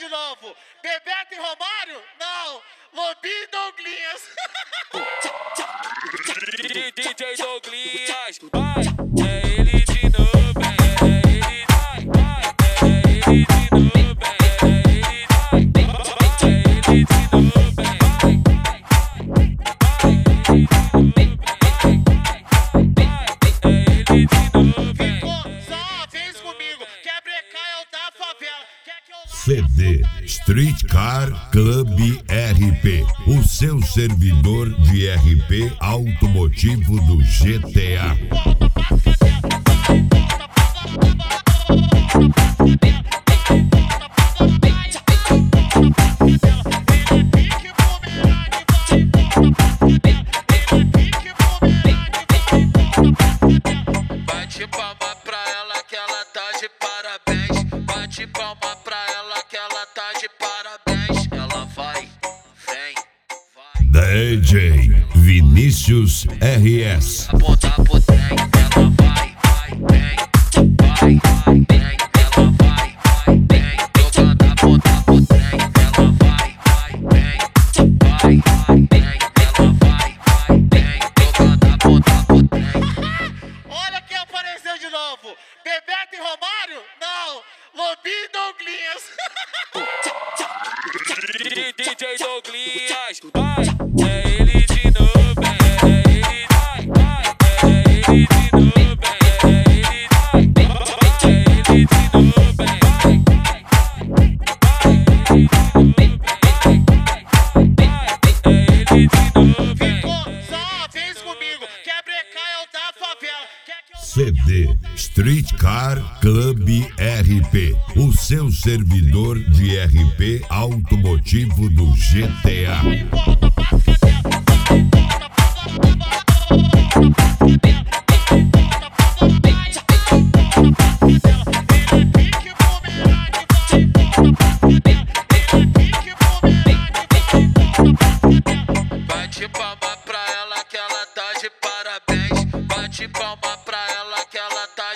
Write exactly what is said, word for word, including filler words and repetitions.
de novo. Bebeto e Romário? Não. Lobinho e Douglinhas. D J Douglinhas, vai, é ele de novo, é ele, vai, vai, é ele de novo, é ele, vai, vai, é ele de novo, vai, é ele de novo. Ficou só uma vez comigo. Quer brecar é o da favela. Quer que eu C D Street Car Club R P, o seu servidor de R P automotivo do G T A. Bate palma pra ela que ela tá de parabéns. Bate palma pra ela que ela tá de parabéns. Ela vai, vem, vai. D J Vinícius R S. Apontar pro trem, ela vai, vai, vem, vai, vai, vem. Ela vai, vai, vem. Eu canto apontar pro trem, ela vai, vai, vem, vai, vai, vem. Ela vai, vai, vem. Eu canto apontar pro trem. Olha quem apareceu de novo. Bebeto e Romário? Não. Lobinho e Douglinhas. D J Douglinhas, vai, é ele de novo, é ele, vai, vai, é ele de novo, é ele, vai, vai, é ele de novo, vai, vai, é ele de novo. Ficou só uma vez comigo. Quer brecar é o da favela. Quer que eu C D Street Car Club R P, o seu servidor de R P automotivo do G T A. Bate palma pra ela que ela tá de parabéns. Bate palma pra ela que ela tá